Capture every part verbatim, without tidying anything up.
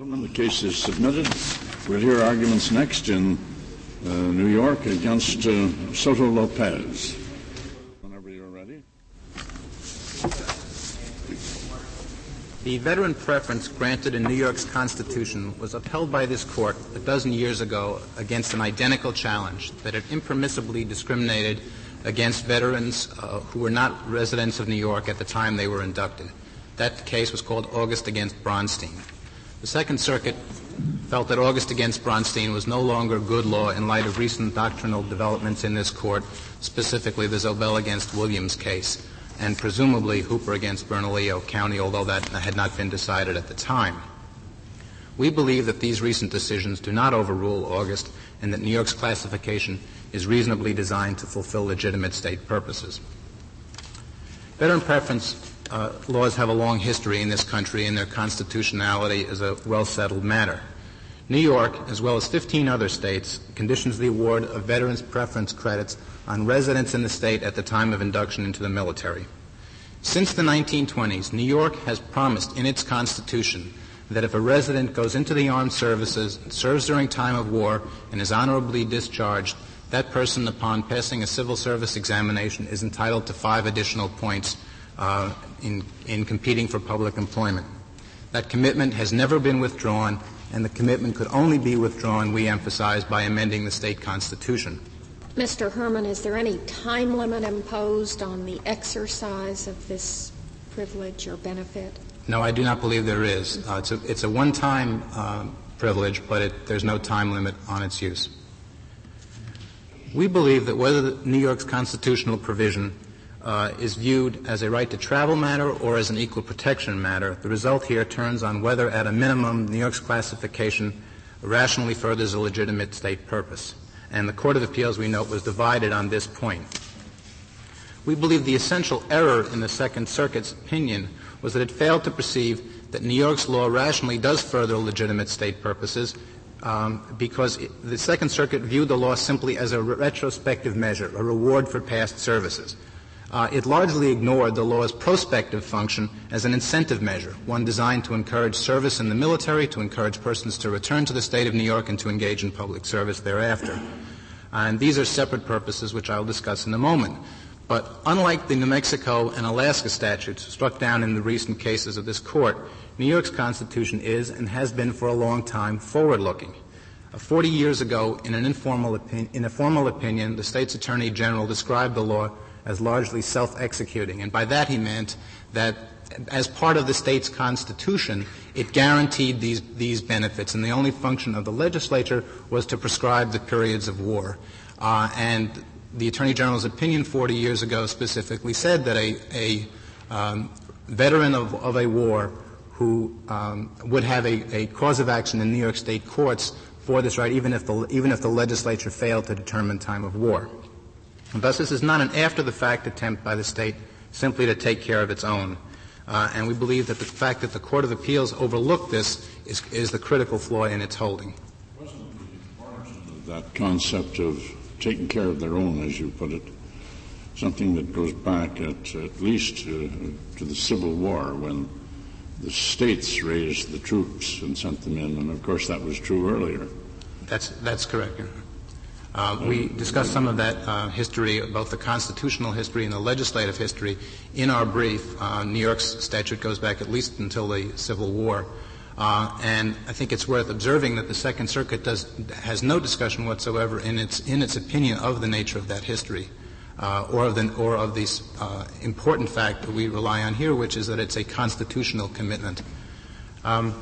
Gentlemen, the case is submitted. We'll hear arguments next in uh, New York against uh, Soto Lopez. Whenever you're ready. The veteran preference granted in New York's Constitution was upheld by this court a dozen years ago against an identical challenge that it impermissibly discriminated against veterans uh, who were not residents of New York at the time they were inducted. That case was called August against Bronstein. The Second Circuit felt that August against Bronstein was no longer good law in light of recent doctrinal developments in this court, specifically the Zobel against Williams case, and presumably Hooper against Bernalillo County, although that had not been decided at the time. We believe that these recent decisions do not overrule August and that New York's classification is reasonably designed to fulfill legitimate state purposes. Veteran preference Uh, laws have a long history in this country, and their constitutionality is a well-settled matter. New York, as well as fifteen other states, conditions the award of veterans' preference credits on residents in the state at the time of induction into the military. Since the nineteen twenties, New York has promised in its Constitution that if a resident goes into the armed services, serves during time of war, and is honorably discharged, that person, upon passing a civil service examination, is entitled to five additional points Uh, in, in competing for public employment. That commitment has never been withdrawn, and the commitment could only be withdrawn, we emphasize, by amending the state constitution. Mister Herman, is there any time limit imposed on the exercise of this privilege or benefit? No, I do not believe there is. Uh, it's a, it's a one-time uh, privilege, but it, there's no time limit on its use. We believe that whether the New York's constitutional provision Uh, is viewed as a right to travel matter or as an equal protection matter, the result here turns on whether, at a minimum, New York's classification rationally furthers a legitimate state purpose. And the Court of Appeals, we note, was divided on this point. We believe the essential error in the Second Circuit's opinion was that it failed to perceive that New York's law rationally does further legitimate state purposes um, because it, the Second Circuit viewed the law simply as a retrospective measure, a reward for past services. Uh, it largely ignored the law's prospective function as an incentive measure, one designed to encourage service in the military, to encourage persons to return to the state of New York and to engage in public service thereafter. Uh, and these are separate purposes, which I'll discuss in a moment. But unlike the New Mexico and Alaska statutes struck down in the recent cases of this court, New York's Constitution is and has been for a long time forward-looking. Uh, Forty years ago, in an informal opin- in a formal opinion, the state's Attorney General described the law as largely self-executing. And by that he meant that as part of the state's constitution, it guaranteed these, these benefits, and the only function of the legislature was to prescribe the periods of war. Uh, and the Attorney General's opinion forty years ago specifically said that a, a um, veteran of, of a war who um, would have a, a cause of action in New York State courts for this right, even if the, even if the legislature failed to determine time of war. Thus, this is not an after-the-fact attempt by the state simply to take care of its own. Uh, and we believe that the fact that the Court of Appeals overlooked this is, is the critical flaw in its holding. Wasn't the origin of that concept of taking care of their own, as you put it, something that goes back at, at least uh, to the Civil War, when the states raised the troops and sent them in, and of course that was true earlier. That's, that's correct. Uh, we discussed some of that uh, history, both the constitutional history and the legislative history, in our brief. Uh, New York's statute goes back at least until the Civil War. Uh, and I think it's worth observing that the Second Circuit does, has no discussion whatsoever in its, in its opinion of the nature of that history, uh, or of the, or of this uh, important fact that we rely on here, which is that it's a constitutional commitment. Um,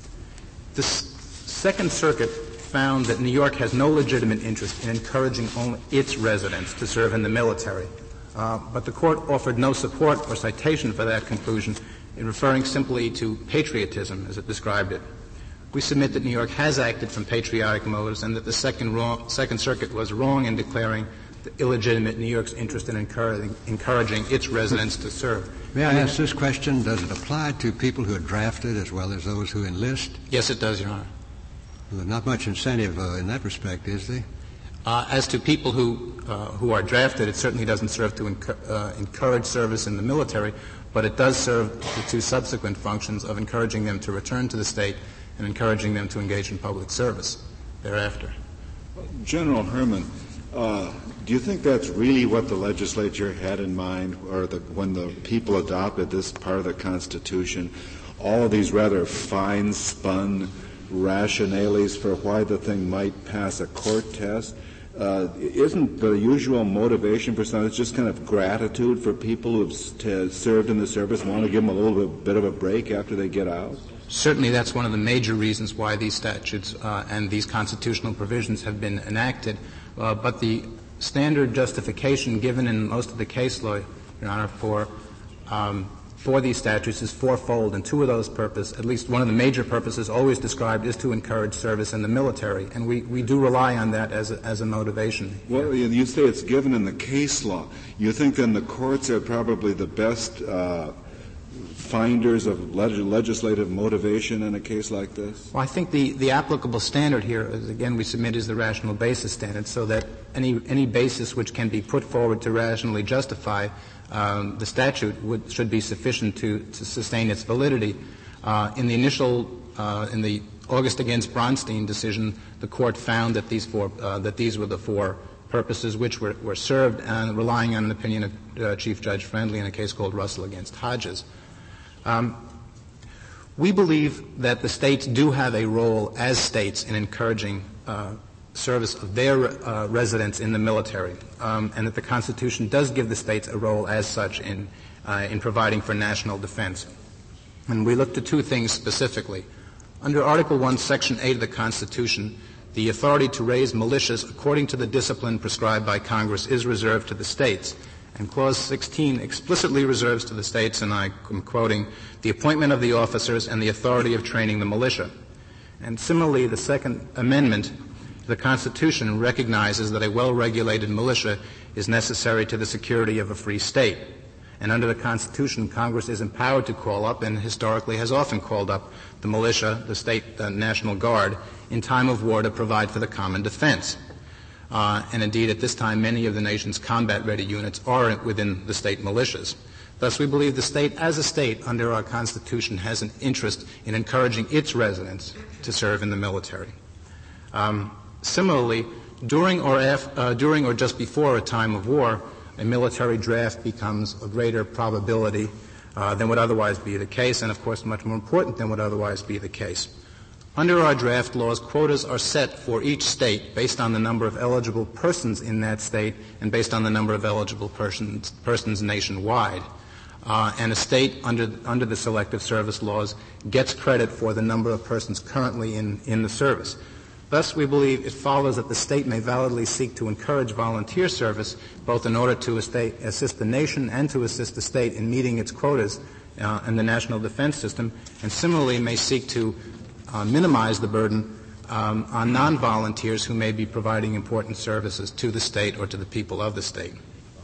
the S- Second Circuit found that New York has no legitimate interest in encouraging only its residents to serve in the military. Uh, but the Court offered no support or citation for that conclusion in referring simply to patriotism, as it described it. We submit that New York has acted from patriotic motives and that the Second, wrong, Second Circuit was wrong in declaring the illegitimate New York's interest in encouraging, encouraging its residents to serve. May I ask this question? Does it apply to people who are drafted as well as those who enlist? Yes, it does, Your Honor. Well, not much incentive uh, in that respect, is there? Uh, as to people who uh, who are drafted, it certainly doesn't serve to encu- uh, encourage service in the military, but it does serve the two subsequent functions of encouraging them to return to the state and encouraging them to engage in public service thereafter. General Herman, uh, do you think that's really what the legislature had in mind, or the, when the people adopted this part of the Constitution, all of these rather fine-spun rationales for why the thing might pass a court test? Uh, isn't the usual motivation for some, it's just kind of gratitude for people who've t- served in the service, want to give them a little bit, bit of a break after they get out? Certainly that's one of the major reasons why these statutes uh, and these constitutional provisions have been enacted. Uh, but the standard justification given in most of the case law, Your Honor, for um, for these statutes is fourfold, and two of those purposes, at least one of the major purposes always described, is to encourage service in the military, and we, we do rely on that as a, as a motivation. Well, you say it's given in the case law. You think then the courts are probably the best uh, finders of leg- legislative motivation in a case like this? Well, I think the, the applicable standard here, as again we submit, is the rational basis standard, so that any any basis which can be put forward to rationally justify Um, the statute would, should be sufficient to, to sustain its validity. Uh, in the initial, uh, in the August against Bronstein decision, the court found that these four, uh, that these were the four purposes which were, were served, and relying on an opinion of uh, Chief Judge Friendly in a case called Russell against Hodges. Um, we believe that the states do have a role as states in encouraging uh, service of their uh, residents in the military, um, and that the Constitution does give the states a role as such in uh, in providing for national defense. And we look to two things specifically. Under Article one, Section eight of the Constitution, the authority to raise militias according to the discipline prescribed by Congress is reserved to the states. And Clause sixteen explicitly reserves to the states, and I am quoting, the appointment of the officers and the authority of training the militia. And similarly, the Second Amendment the Constitution recognizes that a well-regulated militia is necessary to the security of a free state. And under the Constitution, Congress is empowered to call up, and historically has often called up, the militia, the state the National Guard, in time of war to provide for the common defense. Uh, and indeed, at this time, many of the nation's combat-ready units are within the state militias. Thus, we believe the state, as a state, under our Constitution, has an interest in encouraging its residents to serve in the military. Um, Similarly, during or, af- uh, during or just before a time of war, a military draft becomes a greater probability uh, than would otherwise be the case, and of course much more important than would otherwise be the case. Under our draft laws, quotas are set for each state based on the number of eligible persons in that state and based on the number of eligible persons, persons nationwide. Uh, and a state under, under the selective service laws gets credit for the number of persons currently in, in the service. Thus, we believe it follows that the state may validly seek to encourage volunteer service, both in order to assist the nation and to assist the state in meeting its quotas uh, in the national defense system, and similarly may seek to uh, minimize the burden um, on non-volunteers who may be providing important services to the state or to the people of the state.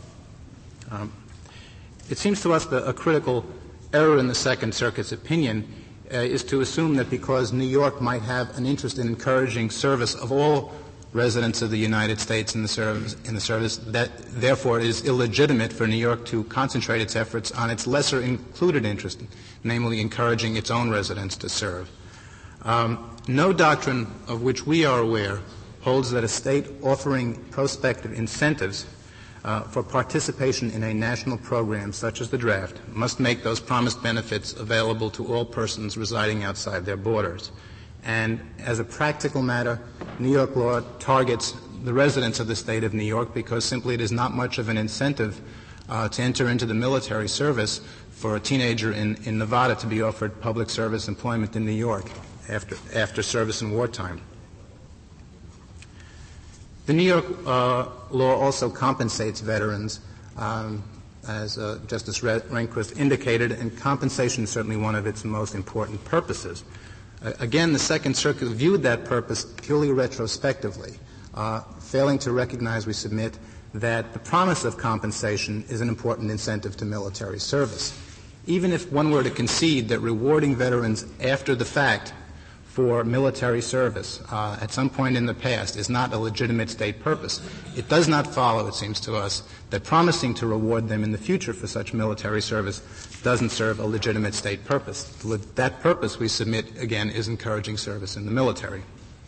Um, it seems to us that a critical error in the Second Circuit's opinion Uh, is to assume that because New York might have an interest in encouraging service of all residents of the United States in the service, in the service, that therefore it is illegitimate for New York to concentrate its efforts on its lesser included interest, namely encouraging its own residents to serve. Um, no doctrine of which we are aware holds that a state offering prospective incentives Uh, for participation in a national program such as the draft must make those promised benefits available to all persons residing outside their borders. And as a practical matter, New York law targets the residents of the state of New York because simply it is not much of an incentive uh, to enter into the military service for a teenager in, in Nevada to be offered public service employment in New York after, after service in wartime. The New York uh, law also compensates veterans, um, as uh, Justice Rehnquist indicated, and compensation is certainly one of its most important purposes. Uh, again, the Second Circuit viewed that purpose purely retrospectively, uh, failing to recognize, we submit, that the promise of compensation is an important incentive to military service. Even if one were to concede that rewarding veterans after the fact for military service uh, at some point in the past is not a legitimate state purpose. It does not follow, it seems to us, that promising to reward them in the future for such military service doesn't serve a legitimate state purpose. That purpose, we submit, again, is encouraging service in the military.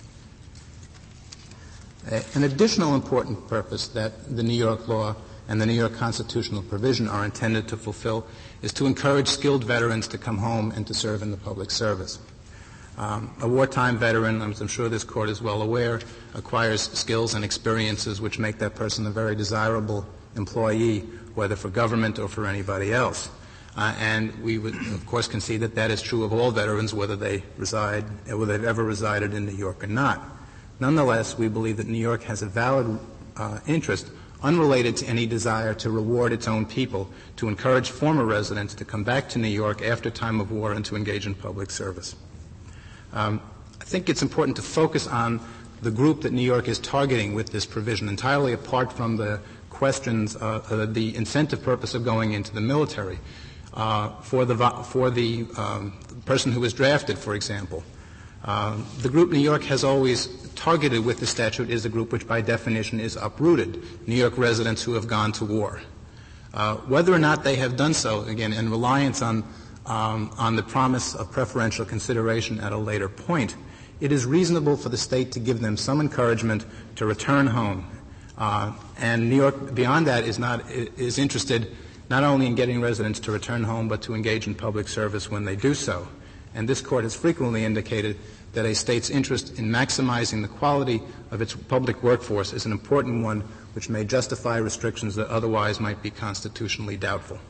An additional important purpose that the New York law and the New York constitutional provision are intended to fulfill is to encourage skilled veterans to come home and to serve in the public service. Um, a wartime veteran, as I'm sure this Court is well aware, acquires skills and experiences which make that person a very desirable employee, whether for government or for anybody else. Uh, and we would, of course, concede that that is true of all veterans, whether they reside, whether they've ever resided in New York or not. Nonetheless, we believe that New York has a valid uh, interest, unrelated to any desire to reward its own people, to encourage former residents to come back to New York after time of war and to engage in public service. Um, I think it's important to focus on the group that New York is targeting with this provision, entirely apart from the questions, uh, uh, the incentive purpose of going into the military. Uh, for the, for the um, person who was drafted, for example, uh, the group New York has always targeted with the statute is a group which by definition is uprooted, New York residents who have gone to war. Uh, whether or not they have done so, again, in reliance on Um, on the promise of preferential consideration at a later point, it is reasonable for the state to give them some encouragement to return home. Uh, and New York, beyond that, is not is interested not only in getting residents to return home, but to engage in public service when they do so. And this Court has frequently indicated that a state's interest in maximizing the quality of its public workforce is an important one which may justify restrictions that otherwise might be constitutionally doubtful.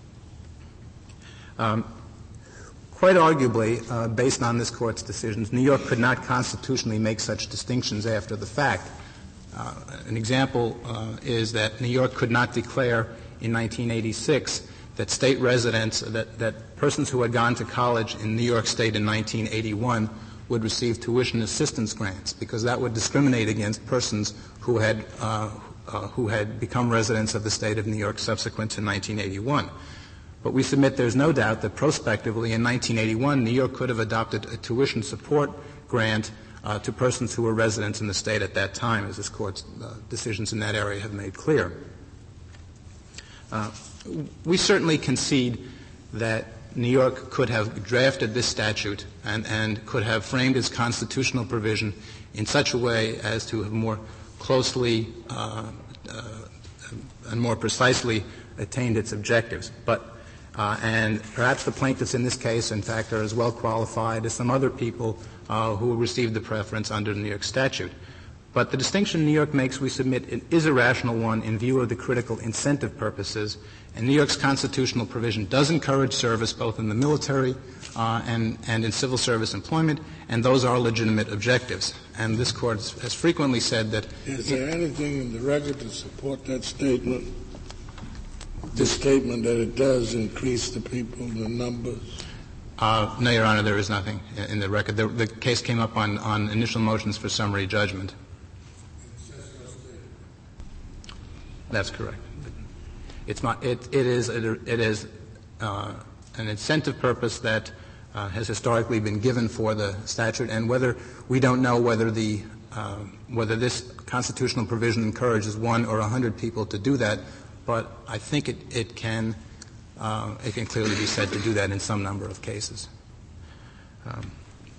Um, quite arguably, uh, based on this Court's decisions, New York could not constitutionally make such distinctions after the fact. Uh, an example uh, is that New York could not declare in nineteen eighty-six that state residents, that, that persons who had gone to college in New York State in nineteen eighty-one would receive tuition assistance grants, because that would discriminate against persons who had, uh, uh, who had become residents of the state of New York subsequent to nineteen eighty-one. But we submit there's no doubt that prospectively in nineteen eighty-one, New York could have adopted a tuition support grant uh, to persons who were residents in the state at that time, as this Court's uh, decisions in that area have made clear. Uh, we certainly concede that New York could have drafted this statute and, and could have framed its constitutional provision in such a way as to have more closely uh, uh, and more precisely attained its objectives. But Uh, and perhaps the plaintiffs in this case, in fact, are as well qualified as some other people uh, who received the preference under the New York statute. But the distinction New York makes, we submit, is a rational one in view of the critical incentive purposes. And New York's constitutional provision does encourage service both in the military uh, and, and in civil service employment, and those are legitimate objectives. And this Court has frequently said that— Is there anything in the record to support that statement? The statement that it does increase the people, the numbers? Uh, no, Your Honor, there is nothing in the record. The, the case came up on, on initial motions for summary judgment. That's correct. It's not, it, it is, it, it is uh, an incentive purpose that uh, has historically been given for the statute, and whether we don't know whether the uh, whether this constitutional provision encourages one or a hundred people to do that. But I think it, it can uh, it can clearly be said to do that in some number of cases. Um,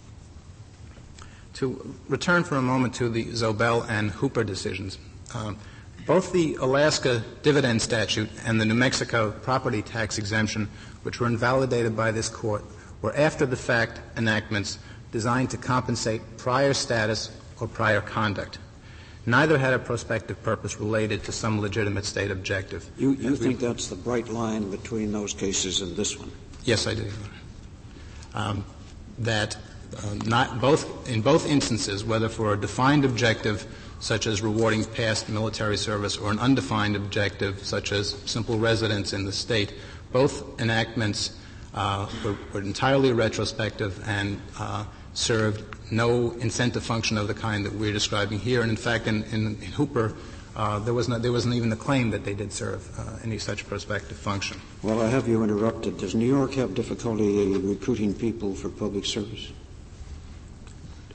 to return for a moment to the Zobel and Hooper decisions, um, both the Alaska dividend statute and the New Mexico property tax exemption, which were invalidated by this Court, were after-the-fact enactments designed to compensate prior status or prior conduct. Neither had a prospective purpose related to some legitimate state objective. You, you think that's the bright line between those cases and this one? Yes, I do, Your Honor. Um, that uh, not both in both instances, whether for a defined objective such as rewarding past military service or an undefined objective such as simple residence in the state, both enactments uh, were, were entirely retrospective and uh, served no incentive function of the kind that we're describing here. And in fact, in, in, in Hooper, uh, there, was not, there wasn't even a claim that they did serve uh, any such prospective function. Well, I have you interrupted. Does New York have difficulty recruiting people for public service?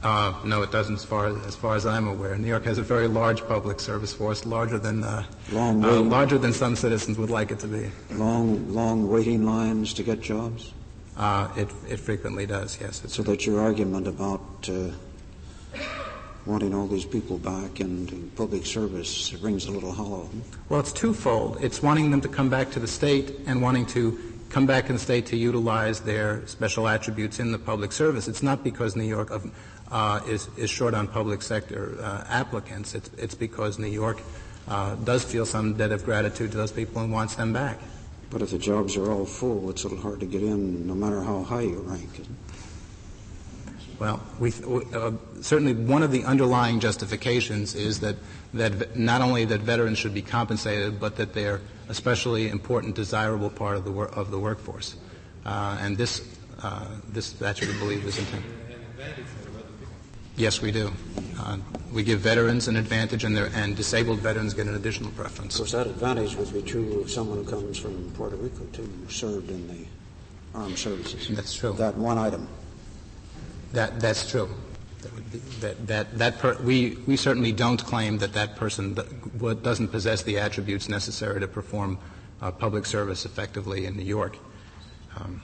Uh, no, it doesn't as far as, as far as I'm aware. New York has a very large public service force, larger than uh, long uh, larger than some citizens would like it to be. Long, long waiting lines to get jobs? Uh, it, it frequently does, yes. It's so that your argument about uh, wanting all these people back into public service rings a little hollow. Well, it's twofold. It's wanting them to come back to the state and wanting to come back in the state to utilize their special attributes in the public service. It's not because New York uh, is, is short on public sector uh, applicants. It's, it's because New York uh, does feel some debt of gratitude to those people and wants them back. But if the jobs are all full, it's a little hard to get in no matter how high you rank. Isn't it? Well, we, uh, certainly one of the underlying justifications is that, that not only that veterans should be compensated, but that they're especially important, desirable part of the, wor- of the workforce. Uh, and this, uh, this statute, I believe, is intended. Yes, we do. Uh, we give veterans an advantage, and, and disabled veterans get an additional preference. Of course, that advantage would be true of someone who comes from Puerto Rico, too, who served in the armed services. That's true. That one item. That, that's true. That, would be, that, that, that per, we, we certainly don't claim that that person doesn't possess the attributes necessary to perform uh, public service effectively in New York. Um,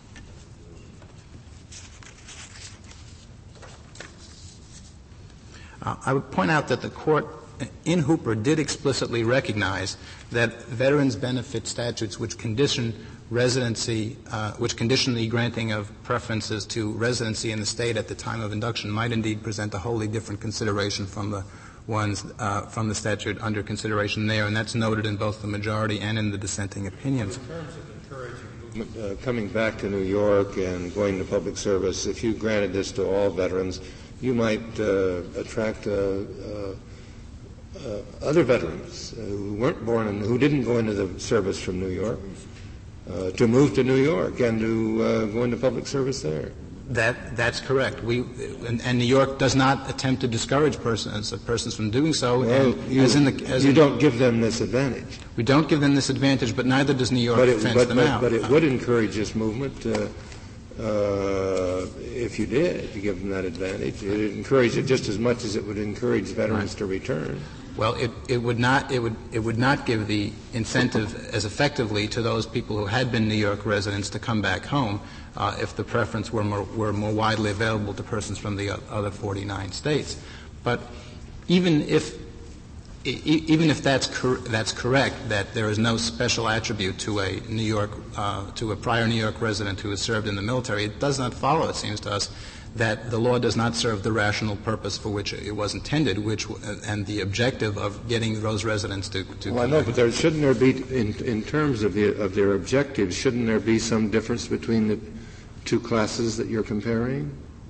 uh, I would point out that the court in Hooper did explicitly recognize that veterans benefit statutes which condition residency, uh, which condition the granting of preferences to residency in the state at the time of induction might indeed present a wholly different consideration from the ones uh, from the statute under consideration there, and that's noted in both the majority and in the dissenting opinions. In terms of encouraging uh, coming back to New York and going to public service, if you granted this to all veterans, you might uh, attract uh, uh, uh, other veterans uh, who weren't born in, who didn't go into the service from New York. Uh, to move to New York and to uh, go into public service there. That that's correct. We and, and New York does not attempt to discourage persons persons from doing so. Well, and you, as in the, as you in, don't give them this advantage. We don't give them this advantage, but neither does New York but it, fence but, them but, out. But it would encourage this movement uh, uh, if you did. If you give them that advantage, it would encourage it just as much as it would encourage veterans right. to return. Well, it, it would not it would it would not give the incentive as effectively to those people who had been New York residents to come back home uh, if the preference were more, were more widely available to persons from the other forty-nine states. But even if e- even if that's cor- that's correct, that there is no special attribute to a New York uh, to a prior New York resident who has served in the military, it does not follow, it seems to us, that the law does not serve the rational purpose for which it was intended, which and the objective of getting those residents to. to well, I know, but there, shouldn't there be, in, in terms of the of their objectives, shouldn't there be some difference between the two classes that you're comparing?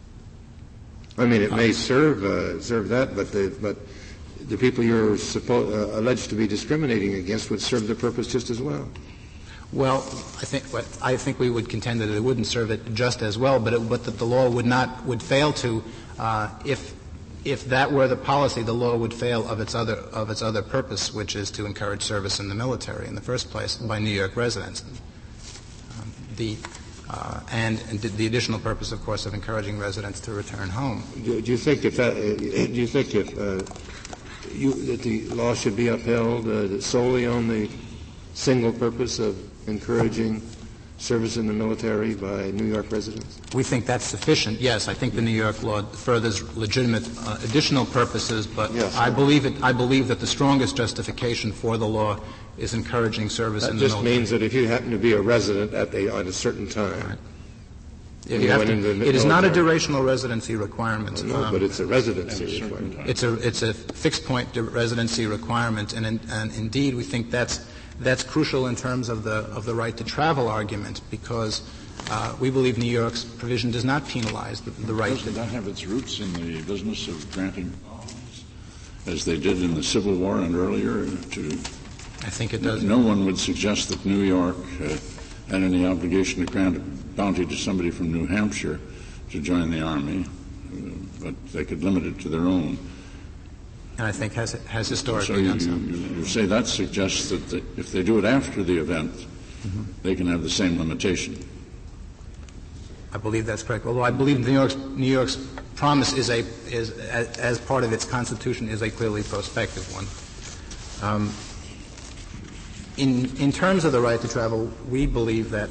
I mean, it may serve uh, serve that, but the but the people you're suppo- uh, alleged to be discriminating against would serve the purpose just as well. Well, I think I think we would contend that it wouldn't serve it just as well, but it, but that the law would not would fail to uh, if if that were the policy, the law would fail of its other of its other purpose, which is to encourage service in the military in the first place by New York residents. Um, the uh, and, and the additional purpose, of course, of encouraging residents to return home. Do, do you think if that? Uh, do you think if uh, you, that the law should be upheld uh, solely on the single purpose of encouraging service in the military by New York residents? We think that's sufficient, yes. I think the New York law furthers legitimate uh, additional purposes, but yes, I believe it, I believe that the strongest justification for the law is encouraging service that in the military. That just means that if you happen to be a resident at, the, at a certain time, right. You you have to, it is not a durational residency requirement. No, um, but it's a residency requirement. It's a, it's a fixed point residency requirement, and, in, and indeed we think that's That's crucial in terms of the of the right to travel argument, because uh, we believe New York's provision does not penalize the, the right. Doesn't that have its roots in the business of granting bounties, as they did in the Civil War and earlier? To I think it does. No one would suggest that New York uh, had any obligation to grant a bounty to somebody from New Hampshire to join the Army, uh, but they could limit it to their own. And I think has has historically so you, done so. You, you say that suggests that the, if they do it after the event, mm-hmm. they can have the same limitation. I believe that's correct. Although I believe New York's, New York's promise is a is as, as part of its Constitution is a clearly prospective one. Um, in in terms of the right to travel, we believe that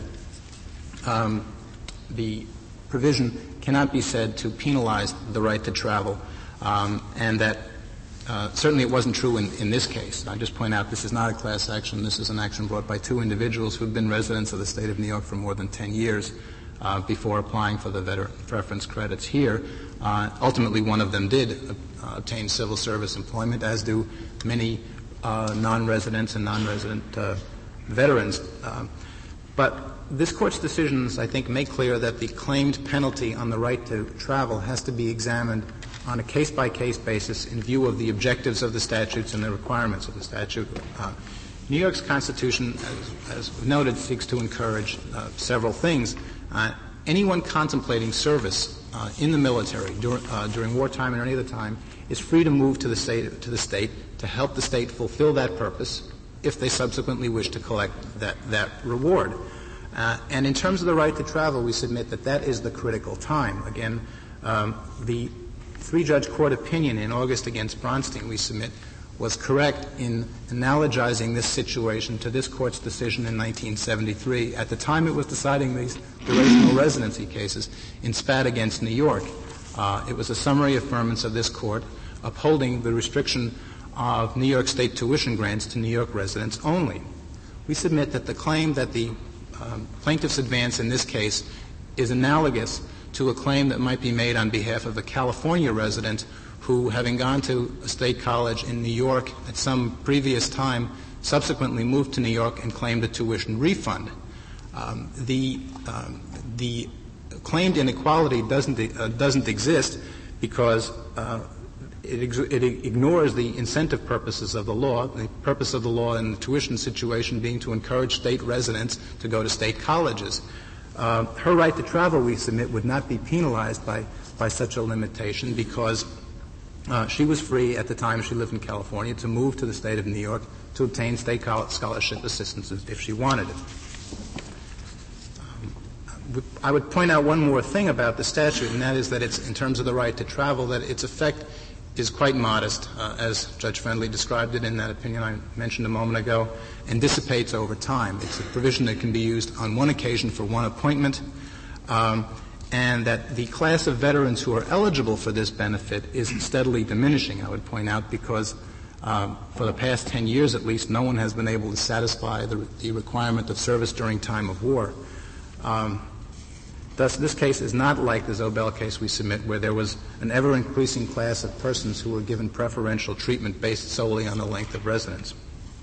um, the provision cannot be said to penalize the right to travel, um, and that uh, certainly it wasn't true in, in this case. I just point out this is not a class action. This is an action brought by two individuals who have been residents of the state of New York for more than ten years. Uh, before applying for the veteran preference credits here. Uh, ultimately, one of them did uh, obtain civil service employment, as do many uh, non-residents and non-resident uh, veterans. Uh, but this Court's decisions, I think, make clear that the claimed penalty on the right to travel has to be examined on a case-by-case basis in view of the objectives of the statutes and the requirements of the statute. Uh, New York's Constitution, as, as noted, seeks to encourage uh, several things. Uh, anyone contemplating service uh, in the military dur- uh, during wartime or any other time is free to move to the state to the state to help the state fulfill that purpose if they subsequently wish to collect that that reward. Uh, and in terms of the right to travel, we submit that that is the critical time. Again, um, the three-judge court opinion in August against Bronstein, we submit, was correct in analogizing this situation to this Court's decision in nineteen seventy-three. At the time it was deciding these durational residency cases in Spatt against New York, uh, it was a summary affirmance of this Court upholding the restriction of New York State tuition grants to New York residents only. We submit that the claim that the um, plaintiffs advance in this case is analogous to a claim that might be made on behalf of a California resident who, having gone to a state college in New York at some previous time, subsequently moved to New York and claimed a tuition refund. Um, the, um, the claimed inequality doesn't, uh, doesn't exist because uh, it, ex- it ignores the incentive purposes of the law, the purpose of the law in the tuition situation being to encourage state residents to go to state colleges. Uh, her right to travel, we submit, would not be penalized by, by such a limitation because Uh, she was free at the time she lived in California to move to the state of New York to obtain state scholarship assistance if she wanted it. Um, I would point out one more thing about the statute, and that is that it's, in terms of the right to travel, that its effect is quite modest, uh, as Judge Friendly described it in that opinion I mentioned a moment ago, and dissipates over time. It's a provision that can be used on one occasion for one appointment. Um, and that the class of veterans who are eligible for this benefit is steadily diminishing, I would point out, because um, for the past ten years at least, no one has been able to satisfy the, the requirement of service during time of war. Um, thus, this case is not like the Zobel case we submit, where there was an ever-increasing class of persons who were given preferential treatment based solely on the length of residence.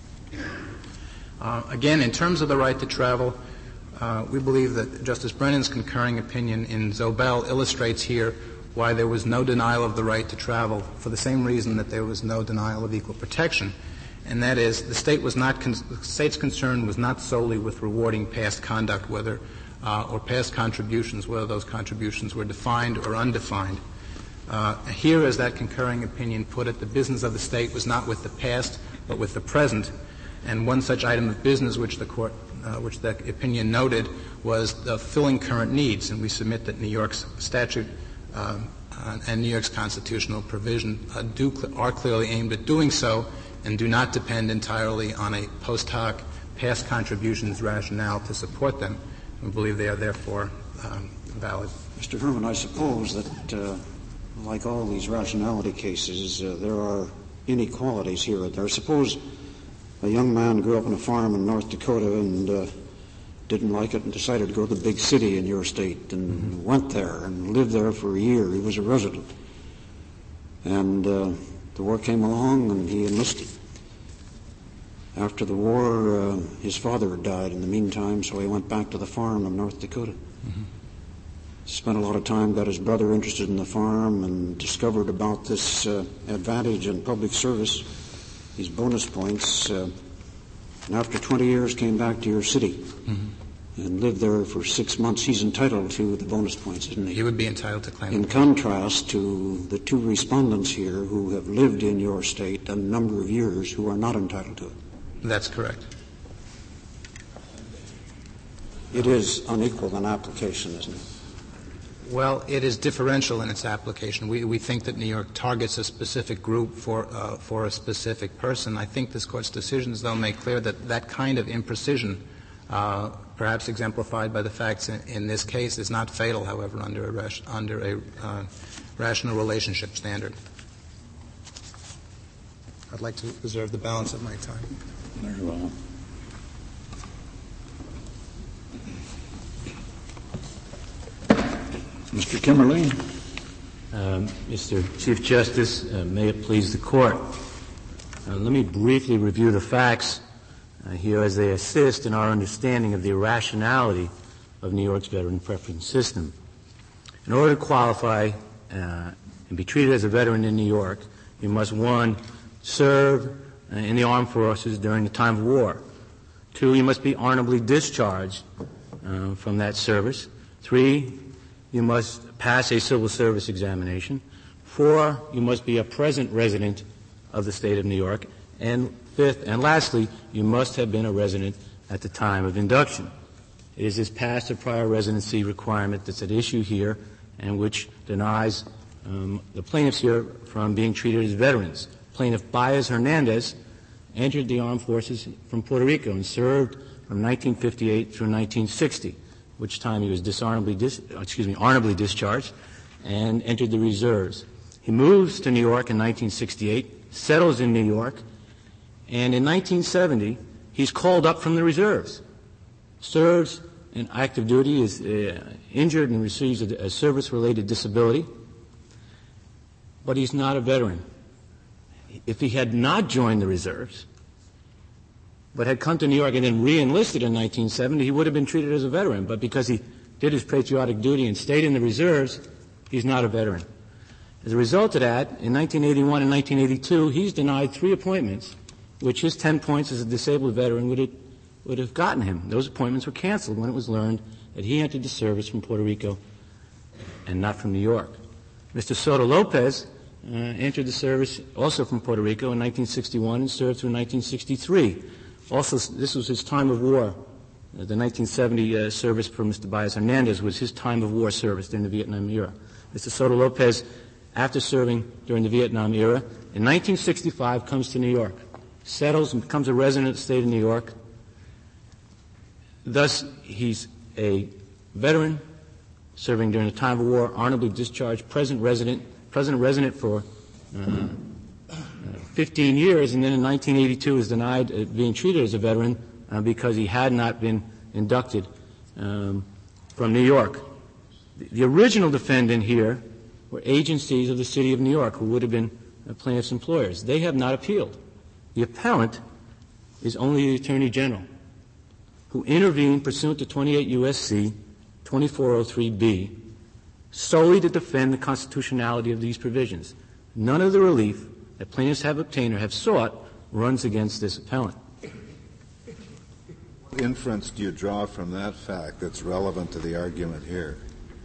Uh, again, in terms of the right to travel, Uh, we believe that Justice Brennan's concurring opinion in Zobel illustrates here why there was no denial of the right to travel for the same reason that there was no denial of equal protection, and that is the state was not con- the state's concern was not solely with rewarding past conduct, whether uh, or past contributions, whether those contributions were defined or undefined. Uh, here, as that concurring opinion put it, the business of the state was not with the past but with the present, and one such item of business which the court Uh, which that opinion noted was uh, filling current needs, and we submit that New York's statute um, uh, and New York's constitutional provision uh, do cl- are clearly aimed at doing so and do not depend entirely on a post hoc past contributions rationale to support them. We believe they are therefore um, valid. Mister Herman, I suppose that, uh, like all these rationality cases, uh, there are inequalities here and there. Suppose a young man grew up on a farm in North Dakota and uh, didn't like it and decided to go to the big city in your state and mm-hmm. went there and lived there for a year. He was a resident. And uh, the war came along and he enlisted. After the war, uh, his father had died in the meantime, so he went back to the farm in North Dakota. Mm-hmm. Spent a lot of time, got his brother interested in the farm and discovered about this uh, advantage in public service, these bonus points, uh, and after twenty years came back to your city mm-hmm. and lived there for six months. He's entitled to the bonus points, isn't he? He would be entitled to claim in contrast to the two respondents here who have lived in your state a number of years who are not entitled to it. That's correct. It is unequal in application, isn't it? Well, it is differential in its application. We, we think that New York targets a specific group for, uh, for a specific person. I think this Court's decisions, though, make clear that that kind of imprecision, uh, perhaps exemplified by the facts in, in this case, is not fatal, however, under a, ras- under a uh, rational relationship standard. I'd like to reserve the balance of my time. Very well. Mister Kimmerly. Um, Mister Chief Justice, uh, may it please the Court. Uh, let me briefly review the facts uh, here as they assist in our understanding of the irrationality of New York's veteran preference system. In order to qualify uh, and be treated as a veteran in New York, you must, one, serve uh, in the armed forces during the time of war. Two, you must be honorably discharged uh, from that service. Three, you must pass a civil service examination. Four, you must be a present resident of the state of New York. And fifth, and lastly, you must have been a resident at the time of induction. It is this past or prior residency requirement that's at issue here and which denies um, the plaintiffs here from being treated as veterans. Plaintiff Baez Hernandez entered the armed forces from Puerto Rico and served from nineteen fifty-eight through nineteen sixty. Which time he was dishonorably, dis- excuse me, honorably discharged and entered the reserves. He moves to New York in nineteen sixty-eight, settles in New York, and in nineteen seventy, he's called up from the reserves, serves in active duty, is uh, injured and receives a, a service-related disability, but he's not a veteran. If he had not joined the reserves, but had come to New York and then re-enlisted in nineteen seventy, he would have been treated as a veteran. But because he did his patriotic duty and stayed in the reserves, he's not a veteran. As a result of that, in nineteen eighty-one and nineteen eighty-two, he's denied three appointments, which his ten points as a disabled veteran would have, would have gotten him. Those appointments were canceled when it was learned that he entered the service from Puerto Rico and not from New York. Mister Soto Lopez uh, entered the service also from Puerto Rico in nineteen sixty-one and served through nineteen sixty-three. Also, this was his time of war. Uh, the nineteen seventy uh, service for Mister Baez Hernandez was his time of war service during the Vietnam era. Mister Soto Lopez, after serving during the Vietnam era, in nineteen sixty-five comes to New York, settles and becomes a resident of the state of New York. Thus, he's a veteran serving during the time of war, honorably discharged, present resident, present resident for uh, fifteen years, and then in nineteen eighty-two is denied uh, being treated as a veteran uh, because he had not been inducted um, from New York. The, the original defendant here were agencies of the city of New York who would have been uh, plaintiff's employers. They have not appealed. The appellant is only the Attorney General, who intervened pursuant to twenty-eight U S C twenty-four oh three B solely to defend the constitutionality of these provisions. None of the relief that plaintiffs have obtained or have sought runs against this appellant. What inference do you draw from that fact that's relevant to the argument here?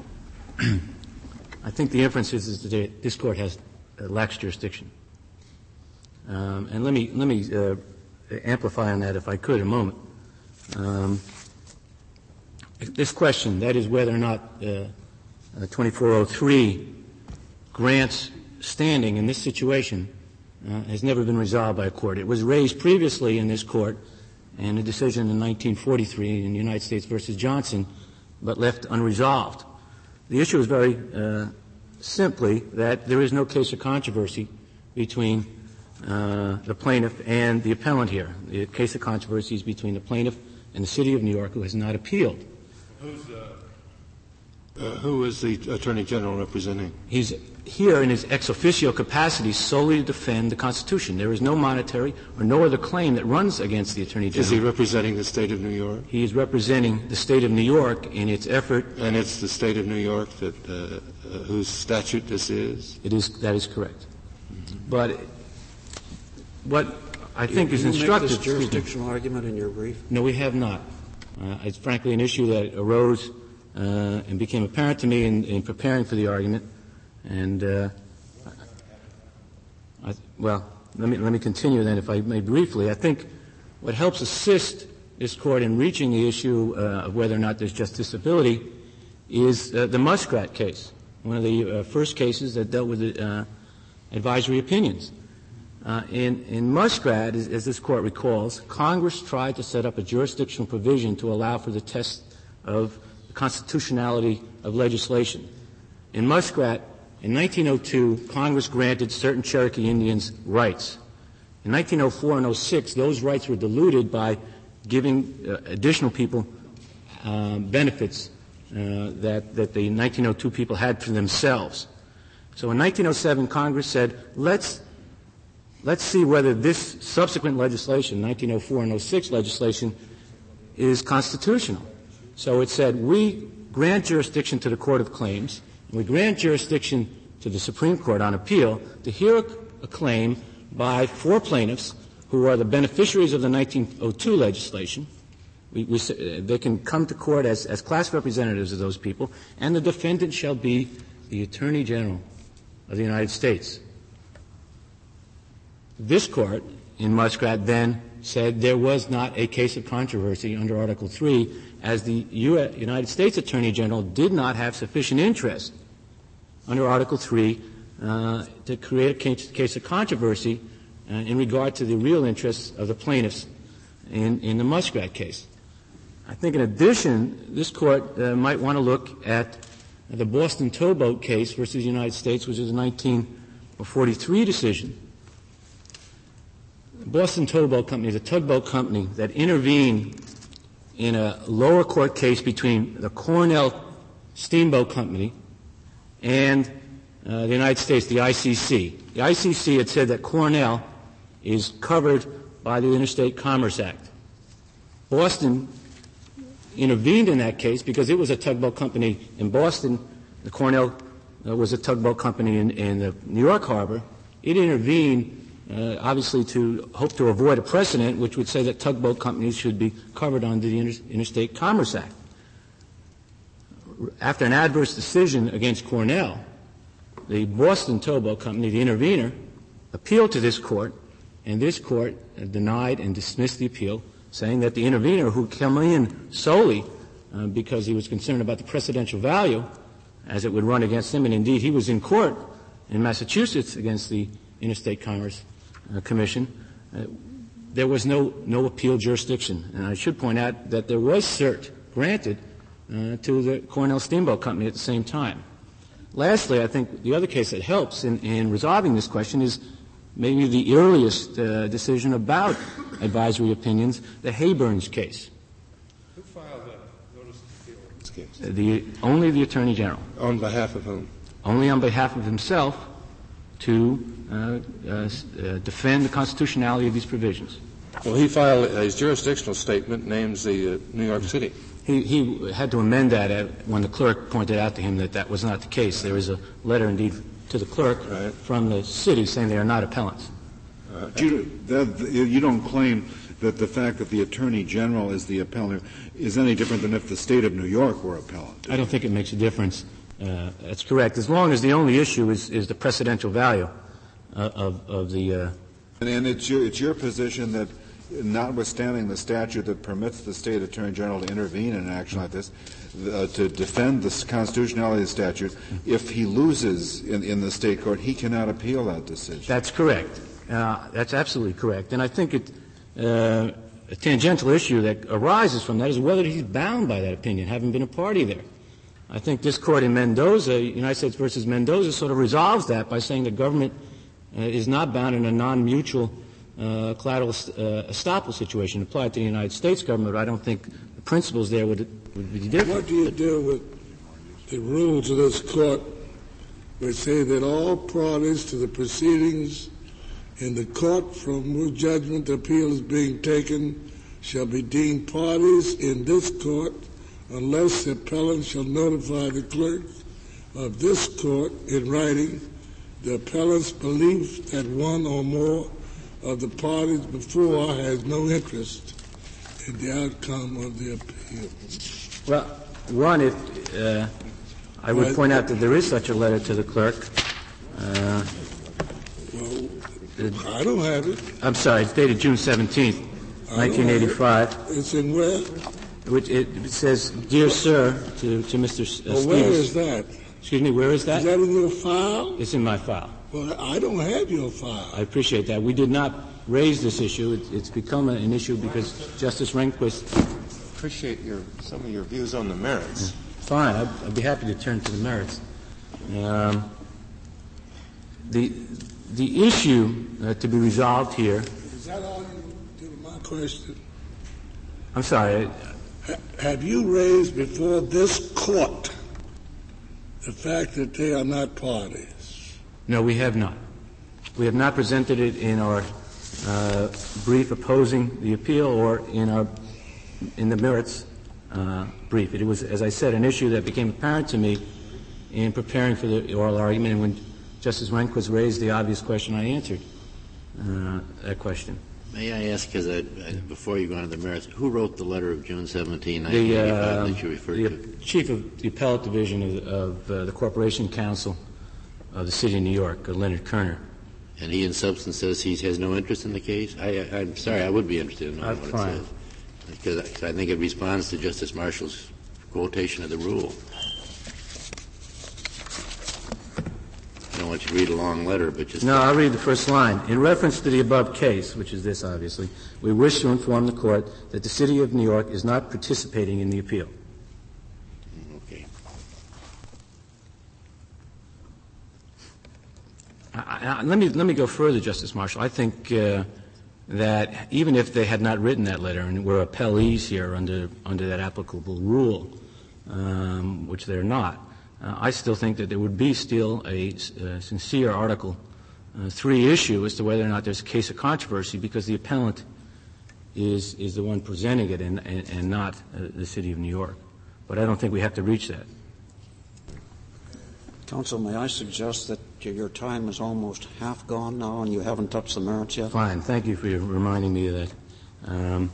I think the inference is, is that this Court has uh, lacks jurisdiction. Um, and let me let me uh, amplify on that, if I could, in a moment. Um, this question, that is whether or not uh, uh, twenty-four oh three grants standing in this situation, Uh, has never been resolved by a court. It was raised previously in this court in a decision in nineteen forty-three in United States versus Johnson, but left unresolved. The issue is very uh, simply that there is no case of controversy between uh, the plaintiff and the appellant here. The case of controversy is between the plaintiff and the city of New York, who has not appealed. Who's, uh, uh, who is the Attorney General representing? He's here in his ex officio capacity solely to defend the Constitution. There is no monetary or no other claim that runs against the Attorney General. Is he representing the state of New York? He is representing the state of New York in its effort. And it's the state of New York that uh, uh, whose statute this is? It is. That is correct. Mm-hmm. But what I think you, is you instructive. Make this jurisdictional argument in your brief? No, we have not. Uh, it's frankly an issue that arose uh, and became apparent to me in, in preparing for the argument. And, uh, I, well, let me, let me continue then, if I may briefly. I think what helps assist this Court in reaching the issue uh, of whether or not there's justiciability is uh, the Muskrat case, one of the uh, first cases that dealt with uh, advisory opinions. Uh, in, in Muskrat, as, as this court recalls, Congress tried to set up a jurisdictional provision to allow for the test of the constitutionality of legislation. In Muskrat, in nineteen oh two, Congress granted certain Cherokee Indians rights. In nineteen oh four and oh six, those rights were diluted by giving uh, additional people uh, benefits uh, that, that the nineteen oh two people had for themselves. So in nineteen oh seven, Congress said, let's Let's see whether this subsequent legislation, nineteen oh four and oh six legislation, is constitutional. So it said, we grant jurisdiction to the Court of Claims, and we grant jurisdiction to the Supreme Court on appeal to hear a, a claim by four plaintiffs who are the beneficiaries of the nineteen oh two legislation. We, we, they can come to court as, as class representatives of those people, and the defendant shall be the Attorney General of the United States. This court in Muskrat then said there was not a case of controversy under Article three, as the U S, United States Attorney General did not have sufficient interest under Article three uh, to create a case, case of controversy uh, in regard to the real interests of the plaintiffs in, in the Muskrat case. I think in addition, this court uh, might want to look at the Boston Towboat case versus the United States, which is a nineteen forty-three decision. Boston Towboat Company is a tugboat company that intervened in a lower court case between the Cornell Steamboat Company and uh, the United States, the I C C. The I C C had said that Cornell is covered by the Interstate Commerce Act. Boston intervened in that case because it was a tugboat company in Boston. The Cornell uh, was a tugboat company in, in the New York harbor. It intervened Uh, obviously to hope to avoid a precedent which would say that tugboat companies should be covered under the Inter- Interstate Commerce Act. After an adverse decision against Cornell, the Boston Towboat Company, the intervener, appealed to this court, and this court uh, denied and dismissed the appeal, saying that the intervener, who came in solely uh, because he was concerned about the precedential value, as it would run against him, and indeed he was in court in Massachusetts against the Interstate Commerce Uh, Commission, uh, there was no, no appeal jurisdiction. And I should point out that there was cert granted uh, to the Cornell Steamboat Company at the same time. Lastly, I think the other case that helps in, in resolving this question is maybe the earliest uh, decision about advisory opinions, the Hayburns case. Who filed that notice of appeal in this case? Uh, the, only the Attorney General. On behalf of whom? Only on behalf of himself, to uh, uh, uh, defend the constitutionality of these provisions. Well, he filed uh, his jurisdictional statement names the uh, New York City. He, he had to amend that at, when the clerk pointed out to him that that was not the case. There is a letter, indeed, to the clerk right. from the city saying they are not appellants. Uh, you, that, you don't claim that the fact that the Attorney General is the appellant is any different than if the State of New York were appellant. I don't think it makes a difference. Uh, that's correct. As long as the only issue is, is the precedential value uh, of, of the. Uh, and, and it's your it's your position that, notwithstanding the statute that permits the State Attorney General to intervene in an action like this, uh, to defend the constitutionality of the statute, if he loses in, in the state court, he cannot appeal that decision. That's correct. Uh, that's absolutely correct. And I think it, uh, a tangential issue that arises from that is whether he's bound by that opinion, having been a party there. I think this court in Mendoza, United States versus Mendoza, sort of resolves that by saying the government uh, is not bound in a non-mutual uh, collateral uh, estoppel situation applied to the United States government. But I don't think the principles there would, would be different. What do you do with the rules of this court which say that all parties to the proceedings in the court from which judgment the appeal is being taken shall be deemed parties in this court unless the appellant shall notify the clerk of this court in writing the appellant's belief that one or more of the parties before has no interest in the outcome of the appeal. Well, one, if, uh, I would point out that there is such a letter to the clerk. Uh, well, I don't have it. I'm sorry, it's dated June seventeenth, nineteen eighty-five. It's in where? Which it, it says, "Dear Sir," to, to Mister S- uh, Well, Stevens. where is that? Excuse me, where is that? Is that in your file? It's in my file. Well, I don't have your file. I appreciate that. We did not raise this issue. It, it's become an issue because Justice Rehnquist. Appreciate your some of your views on the merits. Fine, I'd, I'd be happy to turn to the merits. Um, the the issue uh, to be resolved here. Is that all you do to my question? I'm sorry. Ha- have you raised before this court the fact that they are not parties? No, we have not. We have not presented it in our uh, brief opposing the appeal or in our in the merits uh, brief. It was, as I said, an issue that became apparent to me in preparing for the oral argument, and when Justice Rehnquist raised the obvious question, I answered uh, that question. May I ask, because I, I, before you go on to the merits, who wrote the letter of June seventeenth, The, nineteen eighty-five uh, that you referred the to? chief of the appellate division of, of uh, the Corporation Council of the City of New York, uh, Leonard Kerner. And he, in substance, says he has no interest in the case? I, I, I'm sorry, I would be interested in knowing Uh, what fine. it says. Because I, because I think it responds to Justice Marshall's quotation of the rule. I don't want you to read a long letter, but just... No, I'll read the first line. In reference to the above case, which is this, obviously, we wish to inform the Court that the City of New York is not participating in the appeal. Okay. I, I, let me let me go further, Justice Marshall. I think uh, that even if they had not written that letter, and we're appellees here under under that applicable rule, um, which they're not, uh, I still think that there would be still a, a sincere Article uh, three issue as to whether or not there's a case of controversy, because the appellant is is the one presenting it, and and, and not uh, the City of New York. But I don't think we have to reach that. Counsel, may I suggest that your time is almost half gone now and you haven't touched the merits yet? Fine. Thank you for reminding me of that. Um,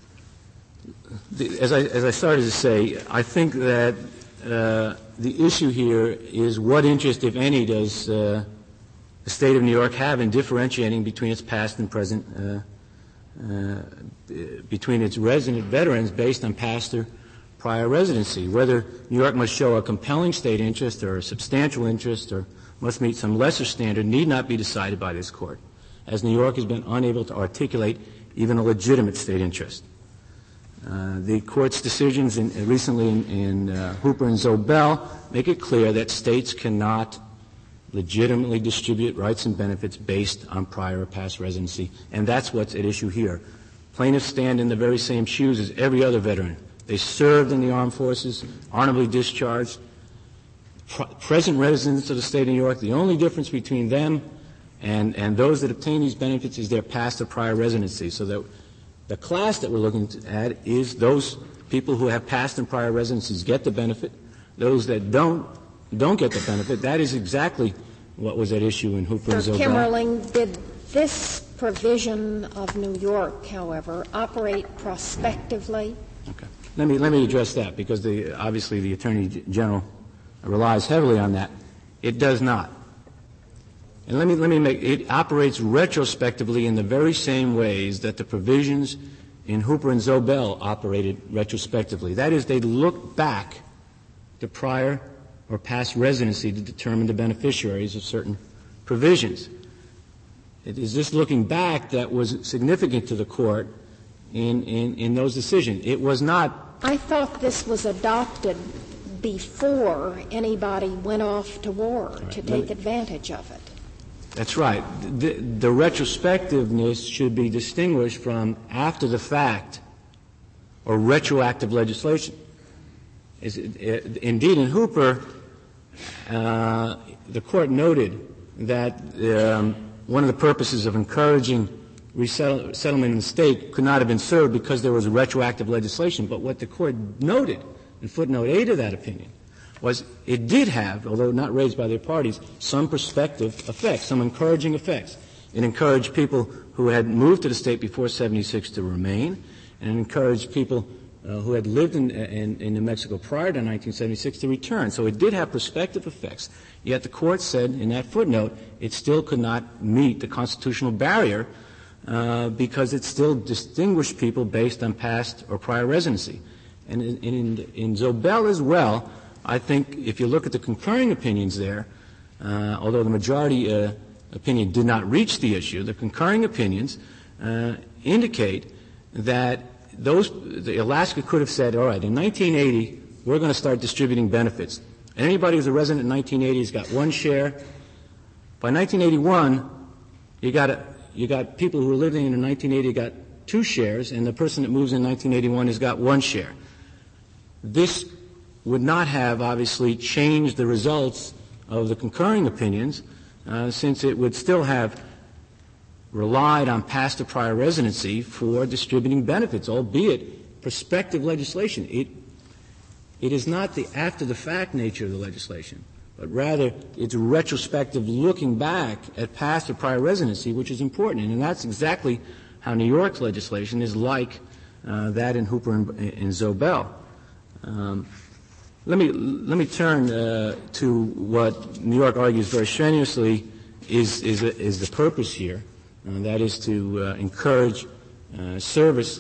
the, as, I, as I started to say, I think that uh, the issue here is what interest, if any, does uh, the State of New York have in differentiating between its past and present, uh, uh, between its resident veterans based on past or prior residency. Whether New York must show a compelling state interest or a substantial interest or must meet some lesser standard need not be decided by this Court, as New York has been unable to articulate even a legitimate state interest. Uh, the Court's decisions in, uh, recently in, in uh, Hooper and Zobel make it clear that states cannot legitimately distribute rights and benefits based on prior or past residency, and that's what's at issue here. Plaintiffs stand in the very same shoes as every other veteran. They served in the armed forces, honorably discharged, Pre- present residents of the State of New York. The only difference between them and, and those that obtain these benefits is their past or prior residency. So that the class that we're looking at is those people who have past and prior residencies get the benefit. Those that don't don't get the benefit. That is exactly what was at issue in Hooper and Zobel. Kimmerling, did this provision of New York, however, operate prospectively? Okay. Let me let me address that, because the, obviously the Attorney General relies heavily on that. It does not. And let me let me make it operates retrospectively in the very same ways that the provisions in Hooper and Zobel operated retrospectively. That is, they look back to prior or past residency to determine the beneficiaries of certain provisions. It is this looking back that was significant to the Court in, in, in those decisions. It was not. I thought this was adopted before anybody went off to war right, to take me, advantage of it. That's right. The, the retrospectiveness should be distinguished from after the fact or retroactive legislation. Is it, it, indeed, in Hooper, uh, the Court noted that um, one of the purposes of encouraging resettlement in the state could not have been served because there was a retroactive legislation. But what the Court noted in footnote eight of that opinion was it did have, although not raised by their parties, some prospective effects, some encouraging effects. It encouraged people who had moved to the state before seventy-six to remain, and it encouraged people uh, who had lived in, in, in New Mexico prior to nineteen seventy-six to return. So it did have prospective effects. Yet the Court said in that footnote it still could not meet the constitutional barrier Uh, because it still distinguished people based on past or prior residency. And in, in, in Zobel as well, I think if you look at the concurring opinions there, uh, although the majority uh, opinion did not reach the issue, the concurring opinions uh, indicate that those, the Alaska could have said, all right, in nineteen eighty, we're going to start distributing benefits. Anybody who's a resident in nineteen eighty has got one share. By nineteen eighty-one, you got a, you got people who were living in nineteen eighty got two shares, and the person that moves in nineteen eighty-one has got one share. This would not have obviously changed the results of the concurring opinions, uh, since it would still have relied on past or prior residency for distributing benefits, albeit prospective legislation. It, it is not the after-the-fact nature of the legislation, but rather it's retrospective looking back at past or prior residency, which is important. And that's exactly how New York's legislation is like uh, that in Hooper and, and Zobel. Um, let me let me turn uh, to what New York argues very strenuously is is, a, is the purpose here. Uh, that is to uh, encourage uh, service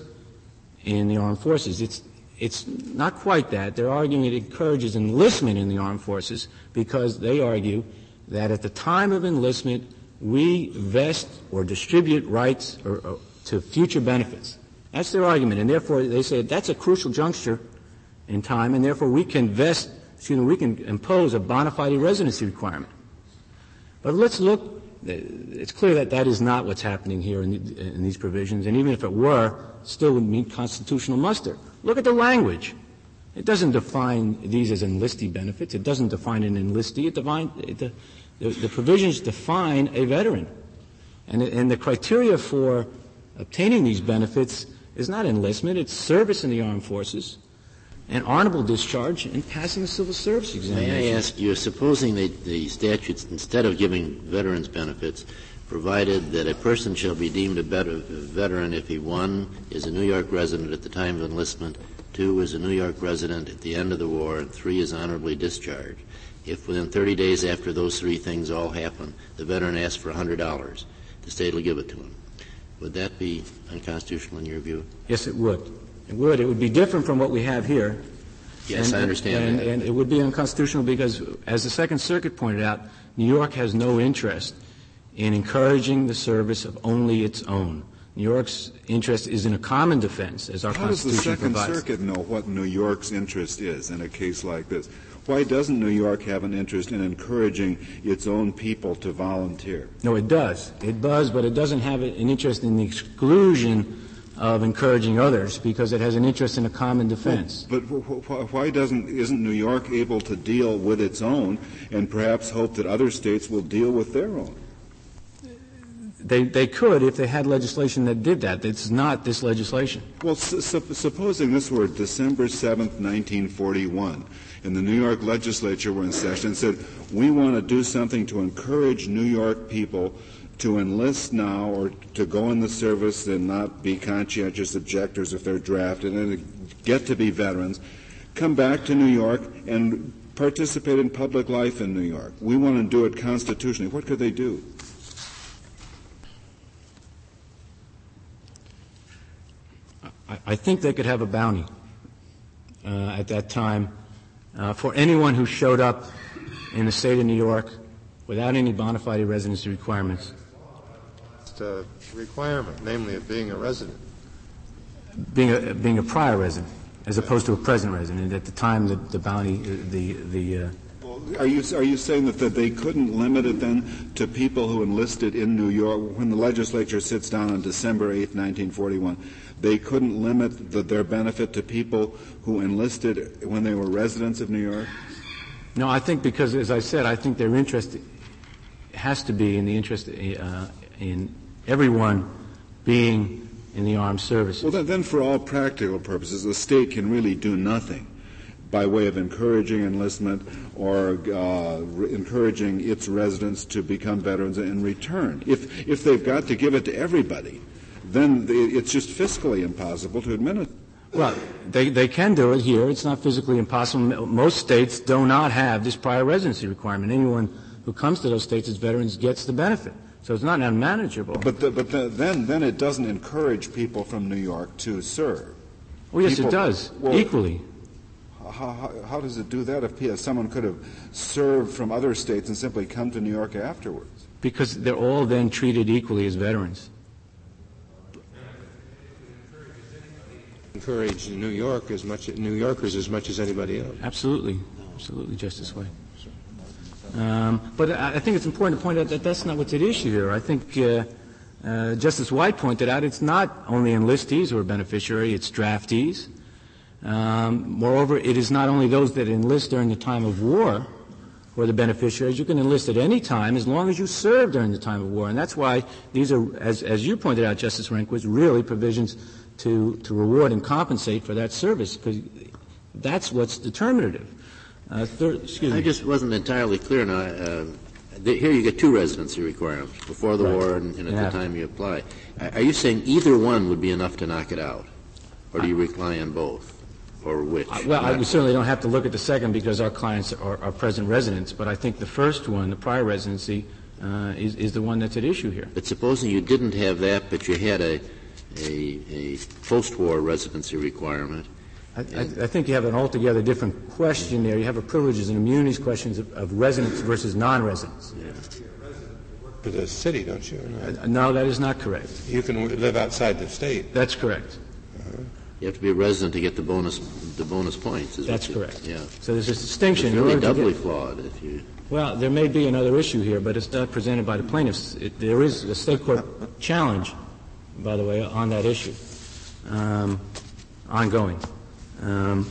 in the armed forces. It's it's not quite that. They're arguing it encourages enlistment in the armed forces because they argue that at the time of enlistment we vest or distribute rights or, or, to future benefits. That's their argument, and therefore they say that's a crucial juncture in time, and therefore we can vest, excuse me, we can impose a bona fide residency requirement. But let's look. It's clear that that is not what's happening here in, the, in these provisions, and even if it were, still would meet constitutional muster. Look at the language. It doesn't define these as enlistee benefits. It doesn't define an enlistee. It define, it, the, the, the provisions define a veteran. And, and the criteria for obtaining these benefits is not enlistment. It's service in the armed forces and honorable discharge and passing the civil service examination. May I ask you, supposing that the statutes, instead of giving veterans benefits, provided that a person shall be deemed a veteran if he, one, is a New York resident at the time of enlistment, two, is a New York resident at the end of the war, and three, is honorably discharged. If within thirty days after those three things all happen, the veteran asks for one hundred dollars, the state will give it to him. Would that be unconstitutional in your view? Yes, it would. It would. It would be different from what we have here. Yes, and, I understand and, that. And it would be unconstitutional because, as the Second Circuit pointed out, New York has no interest in encouraging the service of only its own. New York's interest is in a common defense, as our How Constitution provides. How does the Second provides. Circuit know what New York's interest is in a case like this? Why doesn't New York have an interest in encouraging its own people to volunteer? No, it does. It does, but it doesn't have an interest in the exclusion of encouraging others because it has an interest in a common defense. But, but why doesn't isn't New York able to deal with its own and perhaps hope that other states will deal with their own? They they could if they had legislation that did that. It's not this legislation. Well, su- su- supposing this were December seventh, nineteen forty-one, and the New York legislature were in session and said, we want to do something to encourage New York people to enlist now or to go in the service and not be conscientious objectors if they're drafted and get to be veterans, come back to New York and participate in public life in New York. We want to do it constitutionally. What could they do? I, I think they could have a bounty uh, at that time uh, for anyone who showed up in the state of New York without any bona fide residency requirements. Uh, requirement, namely of being a resident. Being a, being a prior resident, as opposed to a present resident. At the time, the, the bounty, the the. Uh, Are you are you saying that, that they couldn't limit it then to people who enlisted in New York when the legislature sits down on December eighth, nineteen forty-one? They couldn't limit the, their benefit to people who enlisted when they were residents of New York? No, I think because, as I said, I think their interest has to be in the interest uh, in everyone being in the armed services. Well, then, then for all practical purposes, the state can really do nothing by way of encouraging enlistment or uh, re- encouraging its residents to become veterans in return. If if they've got to give it to everybody, then the, it's just fiscally impossible to administer. Well, they, they can do it here. It's not physically impossible. Most states do not have this prior residency requirement. Anyone who comes to those states as veterans gets the benefit. So it's not unmanageable. But the, but the, then then it doesn't encourage people from New York to serve. Oh, yes, people, it does, well, equally. How, how, how does it do that if someone could have served from other states and simply come to New York afterwards? Because they're all then treated equally as veterans. Encourage New York as much, New Yorkers as much as anybody else. Absolutely, absolutely, Justice White. Um, but I, I think it's important to point out that that's not what's at issue here. I think uh, uh, Justice White pointed out it's not only enlistees who are beneficiary; it's draftees. Um, moreover, it is not only those that enlist during the time of war who are the beneficiaries. You can enlist at any time as long as you serve during the time of war, and that's why these are, as, as you pointed out, Justice Rehnquist, really provisions to, to reward and compensate for that service, because that's what's determinative. Uh, third, excuse me. I just wasn't entirely clear now. Uh, the, here you get two residency requirements, before the right. war and, and at yeah. the time you apply. Are you saying either one would be enough to knock it out? Or do you rely on both? Or which? Uh, well, I, we certainly don't have to look at the second because our clients are, are present residents, but I think the first one, the prior residency, uh, is, is the one that's at issue here. But supposing you didn't have that, but you had a, a, a post-war residency requirement. I, I, I think you have an altogether different question there. You have a privileges and immunities questions of, of residents versus non-residents. Yeah. For the city, don't you? No? Uh, no, that is not correct. You can live outside the state. That's correct. Uh-huh. You have to be a resident to get the bonus the bonus points. Is That's you, correct. Yeah. So there's this distinction. It's really doubly get, flawed if you. Well, there may be another issue here, but it's not presented by the plaintiffs. It, there is a state court challenge, by the way, on that issue, um, ongoing. Um,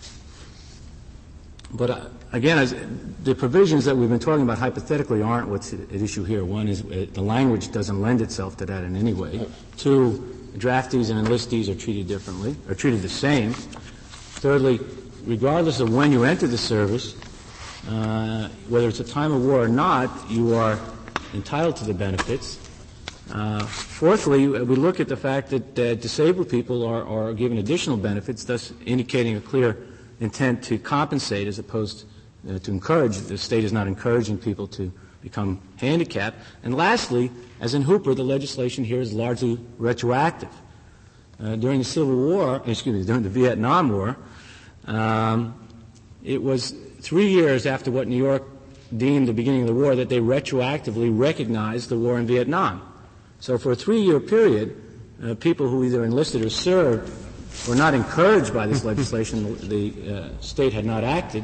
but uh, again, as, the provisions that we've been talking about hypothetically aren't what's at issue here. One is uh, the language doesn't lend itself to that in any way. Two, draftees and enlistees are treated differently, are treated the same. Thirdly, regardless of when you enter the service, uh, whether it's a time of war or not, you are entitled to the benefits. Uh, fourthly, we look at the fact that uh, disabled people are, are given additional benefits, thus indicating a clear intent to compensate as opposed uh, to encourage. The state is not encouraging people to become handicapped. And lastly, as in Hooper, the legislation here is largely retroactive. Uh, during the Civil War, excuse me, during the Vietnam War, um, it was three years after what New York deemed the beginning of the war that they retroactively recognized the war in Vietnam. So for a three-year period, uh, people who either enlisted or served were not encouraged by this legislation. The uh, state had not acted.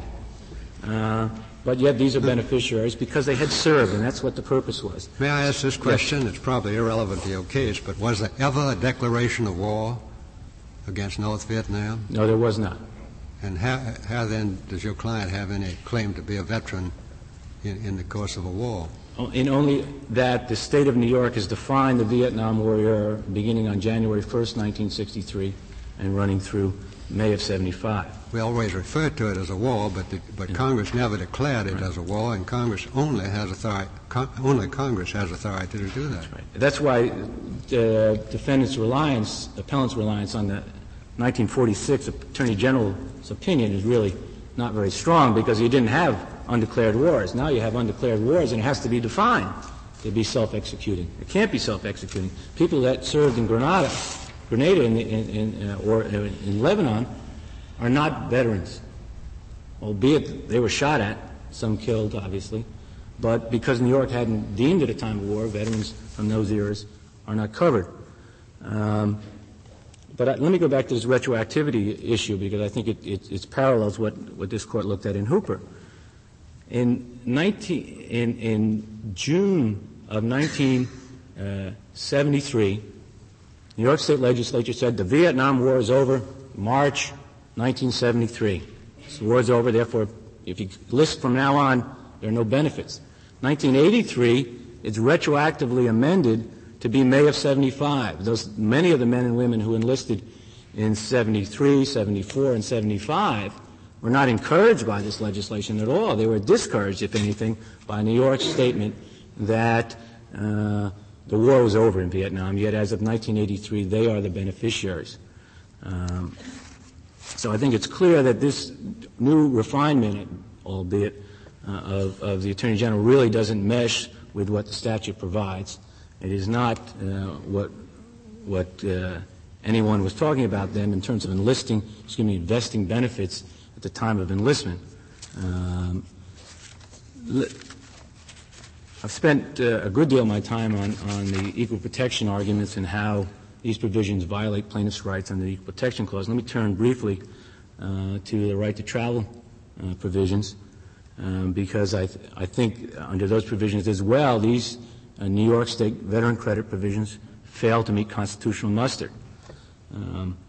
Uh, But yet these are beneficiaries because they had served, and that's what the purpose was. May I ask this question? Yes. It's probably irrelevant to your case, but was there ever a declaration of war against North Vietnam? No, there was not. And how, how then does your client have any claim to be a veteran in, in the course of a war? In only that the state of New York has defined the Vietnam War era beginning on January first, nineteen sixty-three, and running through May of seventy-five. We always refer to it as a war, but the, but yeah. Congress never declared it right. as a war, and Congress only has authority. Con- only Congress has authority to do that. That's right. That's why the defendants' reliance, appellants' reliance on the nineteen forty-six Attorney General's opinion is really not very strong, because you didn't have undeclared wars. Now you have undeclared wars, and it has to be defined to be self-executing. It can't be self-executing. People that served in Grenada, Grenada, in, in, in, uh, or uh, in Lebanon, are not veterans, albeit they were shot at, some killed, obviously. But because New York hadn't deemed it a time of war, veterans from those eras are not covered. Um, but I, let me go back to this retroactivity issue, because I think it, it, it parallels what, what this court looked at in Hooper. In, nineteen, in, in June of nineteen seventy-three, New York State Legislature said the Vietnam War is over, March nineteen seventy-three. So the war's over, therefore, if you list from now on, there are no benefits. nineteen eighty-three, it's retroactively amended to be May of seventy-five. Those, many of the men and women who enlisted in seventy-three, seventy-four, and seventy-five were not encouraged by this legislation at all. They were discouraged, if anything, by New York's statement that uh, the war was over in Vietnam, yet as of nineteen eighty-three, they are the beneficiaries. Um, so I think it's clear that this new refinement, albeit, uh, of, of the Attorney General really doesn't mesh with what the statute provides. It is not uh, what what uh, anyone was talking about them in terms of enlisting, excuse me, investing benefits at the time of enlistment. Um, I've spent uh, a good deal of my time on, on the equal protection arguments and how these provisions violate plaintiffs' rights under the Equal Protection Clause. Let me turn briefly uh, to the right to travel uh, provisions, um, because I, th- I think under those provisions as well, these uh, New York State veteran credit provisions fail to meet constitutional muster. Um,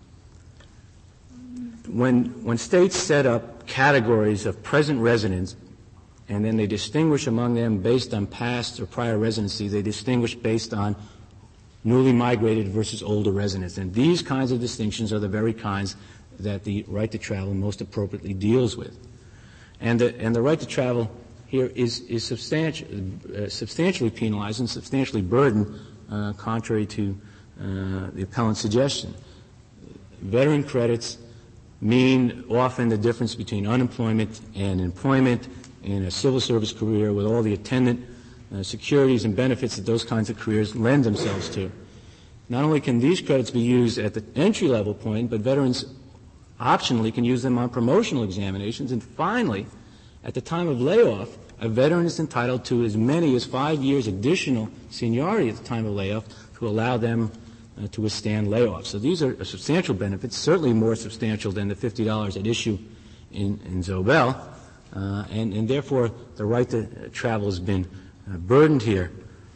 when, when states set up categories of present residents and then they distinguish among them based on past or prior residency, they distinguish based on newly migrated versus older residents. And these kinds of distinctions are the very kinds that the right to travel most appropriately deals with. And the, and the right to travel here is, is substantial, uh, substantially penalized and substantially burdened, uh, contrary to uh, the appellant's suggestion. Veteran credits mean often the difference between unemployment and employment in a civil service career with all the attendant uh, securities and benefits that those kinds of careers lend themselves to. Not only can these credits be used at the entry-level point, but veterans optionally can use them on promotional examinations. And finally, at the time of layoff, a veteran is entitled to as many as five years additional seniority at the time of layoff to allow them uh, to withstand layoff. So these are substantial benefits, certainly more substantial than the fifty dollars at issue in, in Zobel. Uh, and, and therefore, the right to travel has been uh, burdened here.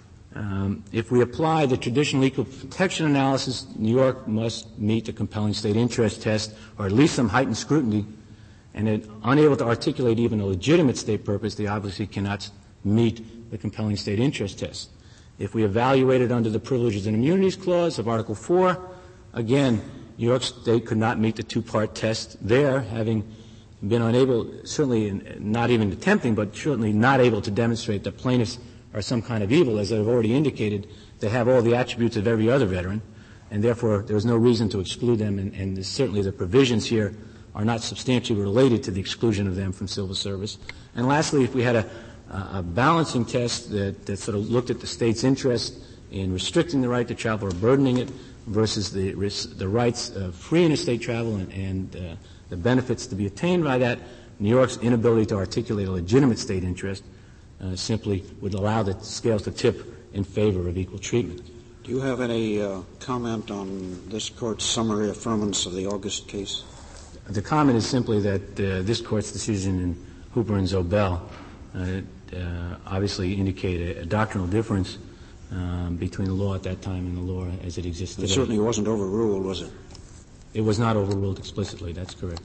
Um, if we apply the traditional equal protection analysis, New York must meet the compelling state interest test, or at least some heightened scrutiny, and it, unable to articulate even a legitimate state purpose, they obviously cannot meet the compelling state interest test. If we evaluate it under the Privileges and Immunities Clause of Article four, again, New York State could not meet the two-part test there, having been unable, certainly not even attempting, but certainly not able to demonstrate that plaintiffs are some kind of evil. As I've already indicated, they have all the attributes of every other veteran, and therefore there's no reason to exclude them, and, and certainly the provisions here are not substantially related to the exclusion of them from civil service. And lastly, if we had a, a balancing test that, that sort of looked at the state's interest in restricting the right to travel or burdening it versus the, the rights of free interstate travel and, and uh, the benefits to be attained by that, New York's inability to articulate a legitimate state interest uh, simply would allow the scales to tip in favor of equal treatment. Do you have any uh, comment on this Court's summary affirmance of the August case? The comment is simply that uh, this Court's decision in Hooper and Zobel uh, uh, obviously indicate a, a doctrinal difference um, between the law at that time and the law as it exists today. It certainly wasn't overruled, was it? It was not overruled explicitly. That's correct.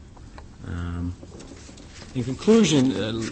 Um, in conclusion, uh,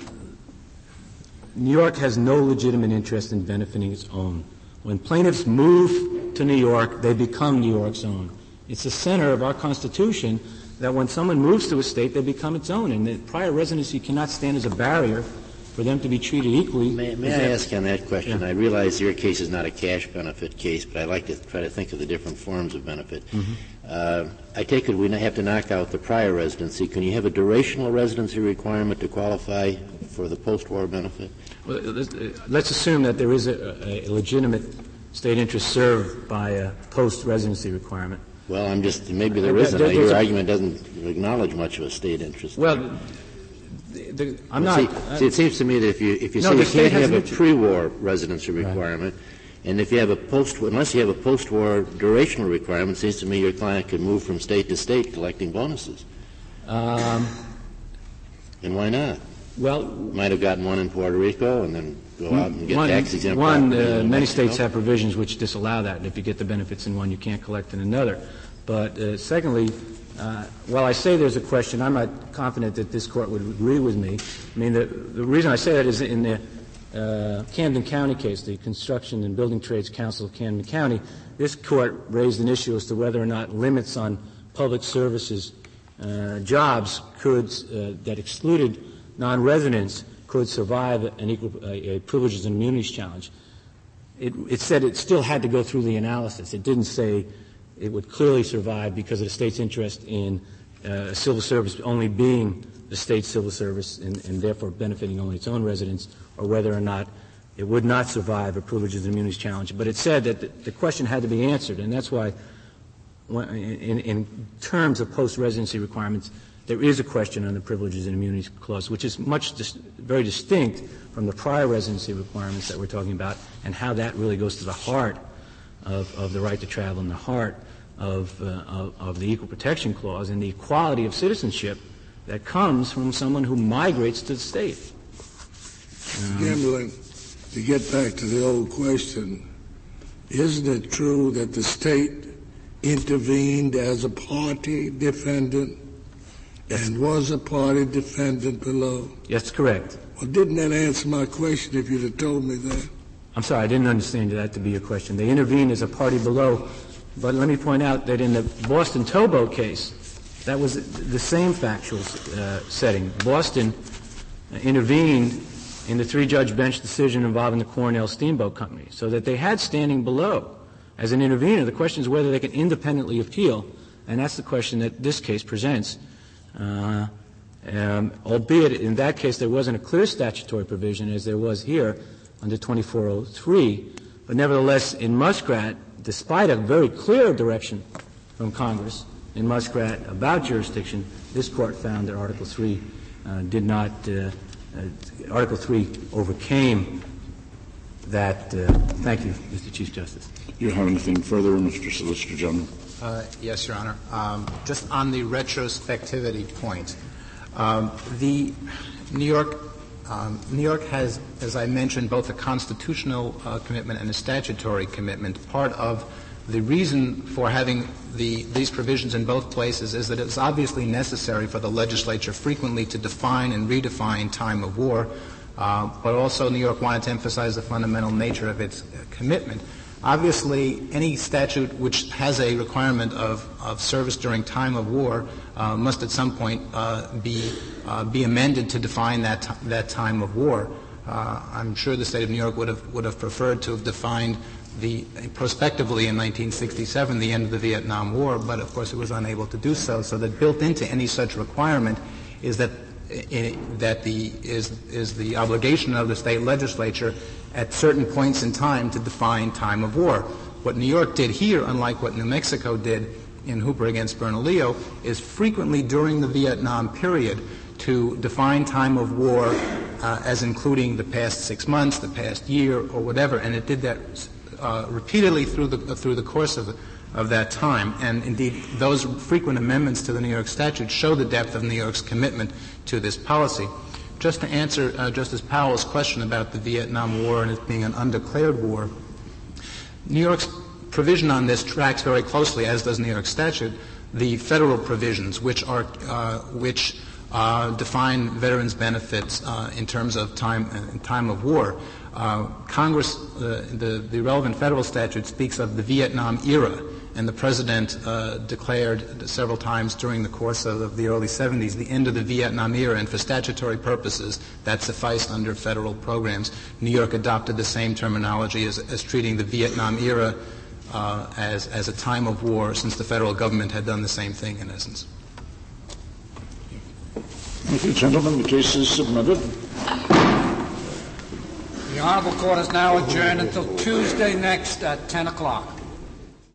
New York has no legitimate interest in benefiting its own. When plaintiffs move to New York, they become New York's own. It's the center of our Constitution that when someone moves to a state, they become its own, and the prior residency cannot stand as a barrier for them to be treated equally. May, may I ask on that question? Yeah. I realize your case is not a cash benefit case, but I like to try to think of the different forms of benefit. Mm-hmm. Uh, I take it we have to knock out the prior residency. Can you have a durational residency requirement to qualify for the post-war benefit? Well, let's assume that there is a, a legitimate state interest served by a post-residency requirement. Well, I'm just maybe there isn't. There, your argument doesn't acknowledge much of a state interest. Well, the, the, I'm well, not. See, uh, see, it seems to me that if you if you no, say you can't have a interest. pre-war residency requirement, right. And if you have a post, unless you have a post-war durational requirement, it seems to me your client could move from state to state collecting bonuses. Um, and why not? Well, might have gotten one in Puerto Rico and then go out and get one, tax exempt. One, uh, many states have provisions which disallow that. And if you get the benefits in one, you can't collect in another. But uh, secondly, uh, while I say there's a question, I'm not confident that this Court would agree with me. I mean, the, the reason I say that is in the uh, Camden County case, the Construction and Building Trades Council of Camden County, this Court raised an issue as to whether or not limits on public services uh, jobs could uh, that excluded non-residents could survive an equal a, a privileges and immunities challenge. It, it said it still had to go through the analysis. It didn't say it would clearly survive because of the state's interest in uh, civil service only being the state's civil service and, and therefore benefiting only its own residents, or whether or not it would not survive a privileges and immunities challenge. But it said that the, the question had to be answered, and that's why in, in terms of post-residency requirements, there is a question on the Privileges and Immunities Clause, which is much dis- very distinct from the prior residency requirements that we're talking about, and how that really goes to the heart of, of the right to travel and the heart of, uh, of, of the Equal Protection Clause and the equality of citizenship that comes from someone who migrates to the state. Um, Gambling, to get back to the old question, isn't it true that the state intervened as a party defendant and was a party defendant below? Yes, correct. Well, didn't that answer my question if you'd have told me that? I'm sorry, I didn't understand that to be your question. They intervened as a party below, but let me point out that in the Boston towboat case, that was the same factual uh, setting. Boston uh, intervened in the three-judge bench decision involving the Cornell Steamboat Company, so that they had standing below as an intervener. The question is whether they can independently appeal, and that's the question that this case presents. Uh, um, albeit in that case there wasn't a clear statutory provision as there was here under twenty-four oh three, but nevertheless in Muskrat, despite a very clear direction from Congress in Muskrat about jurisdiction, this Court found that Article three uh, did not, uh, uh, Article three overcame that. Uh, thank you, Mister Chief Justice. Do you have anything further, Mister Solicitor General? Uh, yes, Your Honor. Um, just on the retrospectivity point, um, the New York um, New York has, as I mentioned, both a constitutional uh, commitment and a statutory commitment. Part of the reason for having the, these provisions in both places is that it's obviously necessary for the legislature frequently to define and redefine time of war, uh, but also New York wanted to emphasize the fundamental nature of its uh, commitment. Obviously, any statute which has a requirement of, of service during time of war uh, must at some point uh, be uh, be amended to define that t- that time of war. Uh, I'm sure the state of New York would have would have preferred to have defined the prospectively in nineteen sixty-seven the end of the Vietnam War, but of course it was unable to do so. So that built into any such requirement is that in, that the is is the obligation of the state legislature at certain points in time to define time of war. What New York did here, unlike what New Mexico did in Hooper against Bernalillo, is frequently during the Vietnam period to define time of war uh, as including the past six months, the past year, or whatever, and it did that uh, repeatedly through the uh, through the course of of that time. And indeed, those frequent amendments to the New York statute show the depth of New York's commitment to this policy. Just to answer uh, Justice Powell's question about the Vietnam War and it being an undeclared war, New York's provision on this tracks very closely, as does New York statute, the federal provisions, which are uh, which uh, define veterans' benefits uh, in terms of time uh, time of war. Uh, Congress, uh, the the relevant federal statute speaks of the Vietnam era, and the President uh, declared several times during the course of, of the early seventies the end of the Vietnam era, and for statutory purposes that sufficed under federal programs. New York adopted the same terminology as, as treating the Vietnam era uh, as, as a time of war, since the federal government had done the same thing in essence. Thank you, gentlemen. The case is submitted. The Honorable Court is now adjourned until Tuesday next at ten o'clock.